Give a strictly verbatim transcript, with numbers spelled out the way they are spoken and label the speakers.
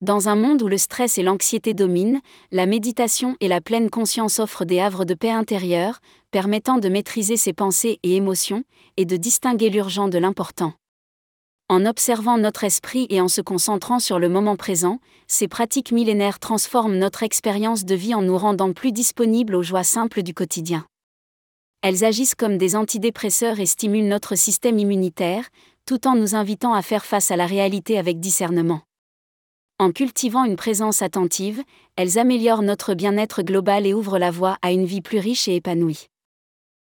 Speaker 1: Dans un monde où le stress et l'anxiété dominent, la méditation et la pleine conscience offrent des havres de paix intérieure, permettant de maîtriser ses pensées et émotions, et de distinguer l'urgent de l'important. En observant notre esprit et en se concentrant sur le moment présent, ces pratiques millénaires transforment notre expérience de vie en nous rendant plus disponibles aux joies simples du quotidien. Elles agissent comme des antidépresseurs et stimulent notre système immunitaire, tout en nous invitant à faire face à la réalité avec discernement. En cultivant une présence attentive, elles améliorent notre bien-être global et ouvrent la voie à une vie plus riche et épanouie.